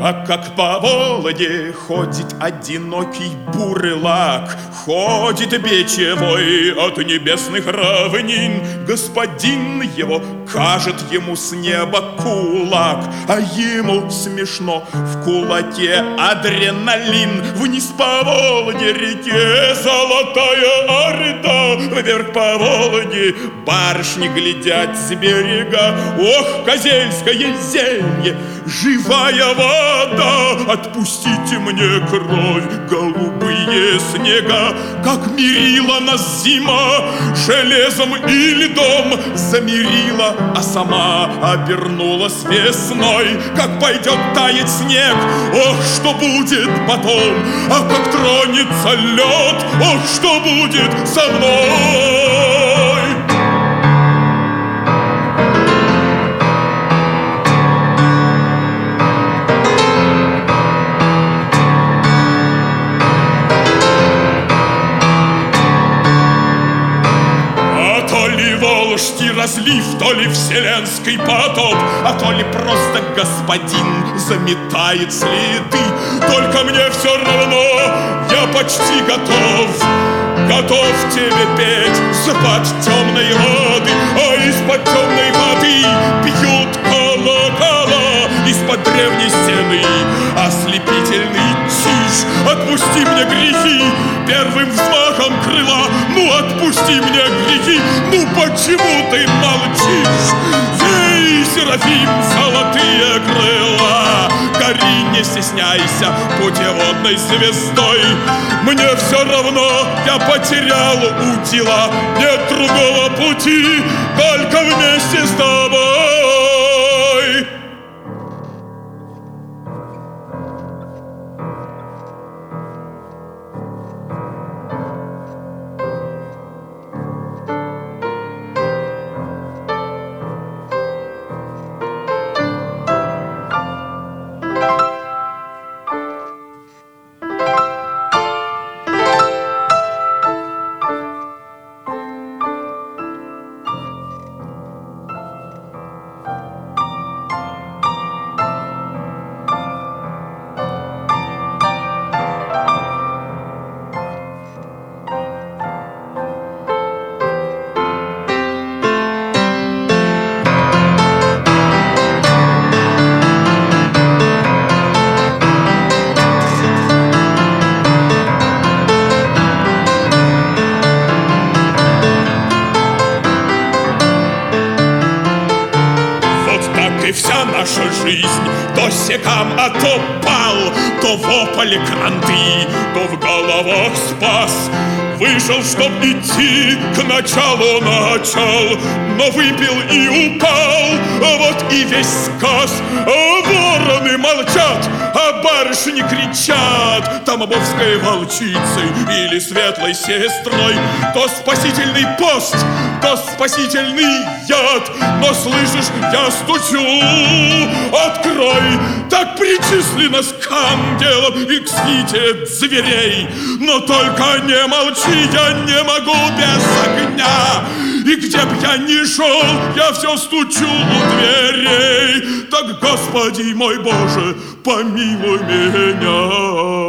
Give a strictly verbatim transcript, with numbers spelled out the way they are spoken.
А как по Володе ходит одинокий бурлак, ходит бичевой от небесных равнин, господин его кажет ему с неба кулак, а ему смешно, в кулаке адреналин. Вниз по Володе реке золотая Орда, вверх по Володе барышни глядят с берега. Ох, козельское зелье, живая вода, отпустите мне кровь, голубые снега. Как мирила нас зима железом и льдом, замирила, а сама обернулась весной. Как пойдет таять снег, ох, что будет потом, а как тронется лед, ох, что будет со мной. Волжский разлив, то ли вселенский потоп, а то ли просто господин заметает следы. Только мне все равно, я почти готов, готов тебе петь с-под темной воды. А из-под темной воды бьют колокола, из-под древней стены ослепительный тишь. Отпусти мне грехи первым взмахом крыла, ну отпусти мне грехи, ну почему ты молчишь? Эй, Серафим, золотые крыла, гори, не стесняйся, путеводной звездой. Мне все равно, я потерял удила, нет другого пути, только вместе с тобой. И вся наша жизнь то секам, а то пал, то вопль кранты, то в головах спас. Вышел, чтоб идти к началу начал, но выпил и упал, вот и весь сказ. А вороны молчат, а барышни кричат тамбовской волчицей или светлой сестрой. То спасительный пост, то спасительный яд, но слышишь, я стучу, открой. Так причислено к ангелам и к свите зверей. Но только не молчи, я не могу без огня. И где б я ни шел, я все стучу у дверей. Так, Господи мой Боже, помилуй меня.